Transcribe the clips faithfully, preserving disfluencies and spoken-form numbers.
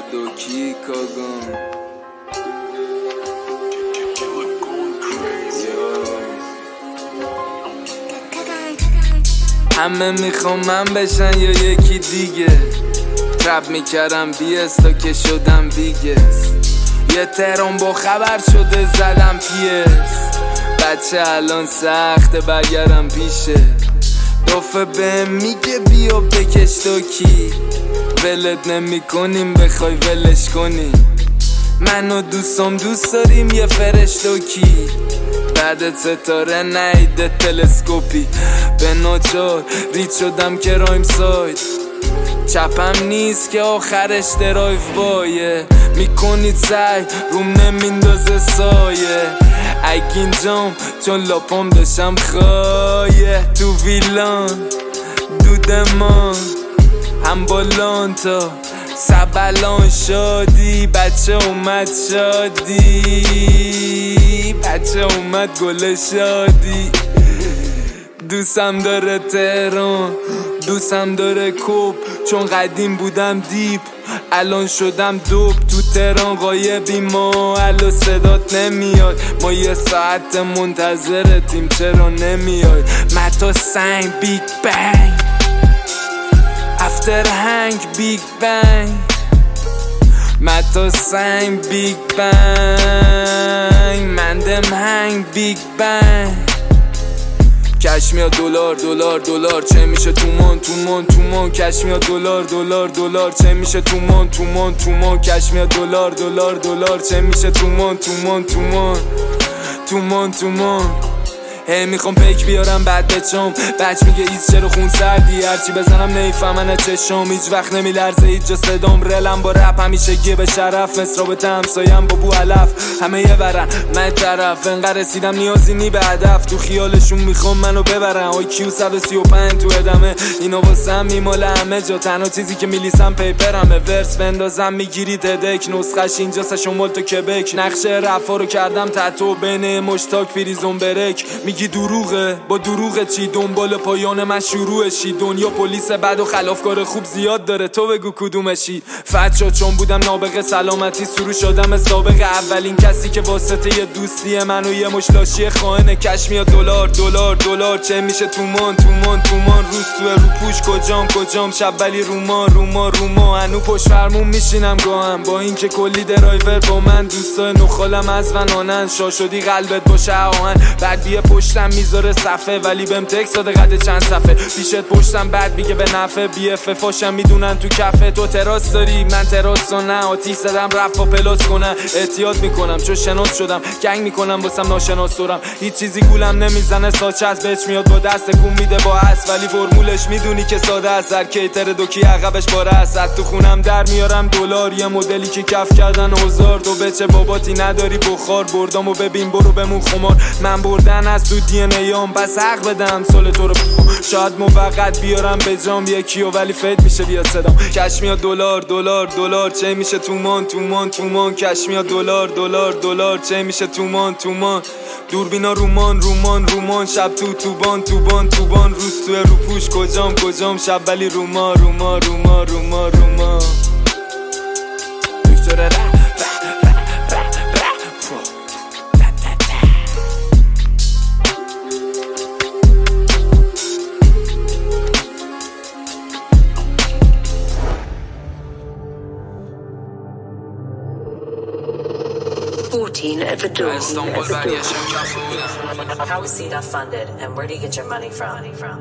دوکی کاگان همه میخوام من بشن یا یکی دیگه رپ میکردم بیس تا که شدم بیگس یه تهران با خبر شده زدم پیس بچه الان سخته برگردم پیشه دفعه بهم میگه بیا بکش دوکی ولت نمی کنیم بخوای ولش کنیم من و دوستم دوست داریم یه فرش دوکی بعد ستاره نیده تلسکوپی به ناچار رید شدم که رایم ساید چپم نیست که آخرش درایو بایه میکنید سعی روم نمیندازه سایه اگین جام چون لاپام داشتم خایه تو ویلان دودمان هم بالان تا سبلان شادی بچه اومد شادی بچه اومد گل شادی دوستم داره تهران دوستم داره کوب چون قدیم بودم دیپ الان شدم دوب تو تهران غایبی ما الو صدات نمیاد ما یه ساعت منتظرتیم چرا نمیاد متا سنگ بیگ بنگ افتر هنگ بیگ بنگ متا سنگ بیگ بنگ مندم هنگ بیگ بنگ کش میاد دلار دلار دلار چه میشه تومان تومان تومان کش میاد دلار دلار دلار چه میشه تومان تومان تومان کش میاد دلار دلار دلار چه میشه تومان تومان تومان تومان تومان هی میخوام پیک بیارم بعد بچم بچ میگه ایز چرا خون سردی هرچی بزنم نیفهمن چشم هیچ وقت نمیلرزه هیچ جا صدام رلم با رپ همیشه گیه به شرف مصرابت همسایم با بو علف همه یه برن من طرف انقدر رسیدم نیازی نی به هدف تو خیالشون میخوام منو ببرن آی کیو صد و سی و پنج تو ادمه اینا واسم میماله همه جا تنها چیزی که میلیسم پیپرمه ورس بندازم میگیری تدک نسخش اینجا سشمال تو کبک نقشه رفا رو کردم تتو بین مشتاک پریزون برک میگی دروغه با دروغه چی دنبال پایان من شروعشی دنیا پلیس بد و خلافکار خوب زیاد داره تو بگو کدومشی فتشا چون بودم نابغه سلامتی سرو شدم سابقه اولین کسی که واسطه یه دوستی منو یه مشلاشی خائن کش میاد دلار دلار دلار چه میشه تومان تومان تومان روز تو رو پوش کجام کجام شب ولی روما روما روما هنو پشت فرمون میشینم گاهم با اینکه کلی درایور با من دوستای نخالم از ونانن شا شدی قلبت باشه آهن بعد بیا پشتم میذاره صفه ولی بهم تکس داده قد چند صفه پیشت پشتم بعد میگه به نفع بی اف فاشم میدونن تو کفه تو تراس داری من تراس و نه آتیش زدم رفت با پلاس کنن احتیاط میکنم چون شناس شدم گنگ میکنم واسم ناشناس دارم هیچ چیزی گولم نمیزنه ساچه از بچ میاد با دست کون میده با هست ولی فرمولش میدونی که ساده است در کیتر دوکی عقبش باره است تو خونم در میارم دلار یه مدلی که کف کردن هزار تو بچه باباتی نداری بخار بردامو ببین برو بمون خمار من بردن از تو دی ان ایام پس حق بدم سال تو رو شاید موقت بیارم به جام یکیو ولی فید میشه بیا صدام کش میاد دلار دلار دلار چه میشه تومان تومان تومان کش میاد دلار دلار دلار چه میشه تومان تومان دوربینا رومان رومان رومان شب تو توبان توبان توبان روز تو رو پوش کجام کجام شب ولی روما روما روما روما روما دکتر رپ fourteen at the door. How is C D A funded and where do you get your money from?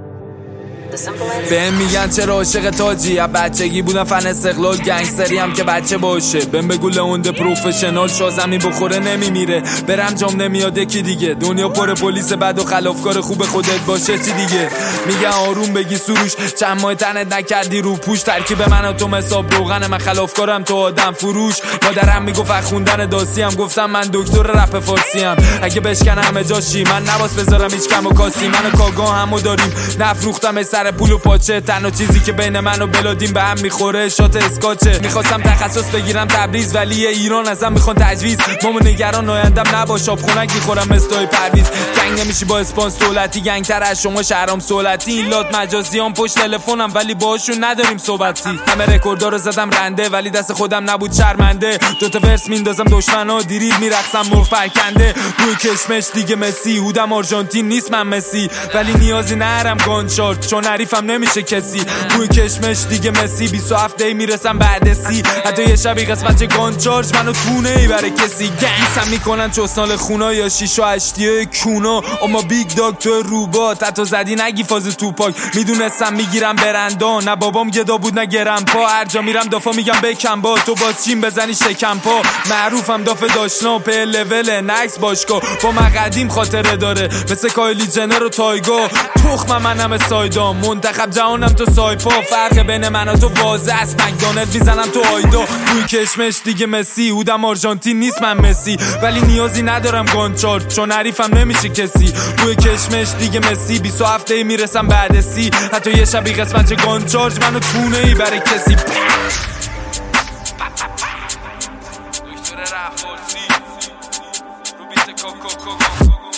بهم میگن چرا عاشق تاجی از بچگی بودم فن استقلال گنگستری هم که بچه باشه بهم بگو لئونده پروفشنال شازمی بخوره نمیمیره برم جام نمیاد یکی دیگه دنیا پر پلیس بد و خلافکار خوب خودت باشه چی دیگه میگن آروم بگی سروش چند ماه تنت نکردی رو پوش ترکیب من و تو حساب روغن من خلافکارم تو آدم فروش مادرم میگفت خوندن داسی هم گفتم من دکتر رپ فارسی ام اگه بشکنم همه جاشی من نباس بذارم هیچ کم و کاسی منو کاگا همو داریم نفروختم سر سر پول و پاچه، تنها چیزی که بین من و بلادین به هم میخوره شات اسکاچه. میخواستم تخصص بگیرم تبریز ولی ایران ازم میخوان تجویز. مامو نگران آیندم نباش، آب خونک میخورم مثل پرویز. گنگ نمیشی با اسپانس دولتی، گنگ تر از شما شهرام سولتی. این لات مجازیان پشت تلفنم ولی باهاشون نداریم صحبتی. همه رکوردا رو زدم رنده ولی دست خودم نبود شرمنده. دو تا ورس میندازم دشمنا دیرید میرقصم مرغ پرکنده. روی کشمش دیگه مسی، هودم آرژانتین نیست من مسی ولی نیازی نرم گانچارت چون حریفم نمیشه کسی. روی کشمش دیگه مسی، بیست و هفت دی میرسم بعد سی. حتی یه شبی قسمت گانچارج منو تونه ای برای کسی. گنگسم میکنن چوسنال خونا یا شیش و هشتیه کونا. اما بیگ داگ تو روبات حتی زدی نگی فاز توپاک. میدونستم میگیرم برندان، نه بابام گدا بود نه گرم پا. هر جا میرم دافا میگم بکن با تو باز چین بزنی شکم پا. معروفم دافه داشنا په لول نکس باشگاه. با من قدیم خاطره داره مثل کایلی جنر و تایگا. تخم منم سایدام، منتخب جهانم تو سایپا. فرق بین من و تو واضح است، مکدونالد میزنم تو آیدا. روی کشمش دیگه مسی، هودم آرژانتین نیست من مسی ولی نیازی ندارم گانچارت چون حریفم نمیشه کسی. روی کشمش دیگه مسی، بیست و هفت دی میرسم بعد سی. حتی یه شبی قسمت گانچارج منو تونه ای برای کسی. دکتر رفارسی رو بیت کوکو کوکو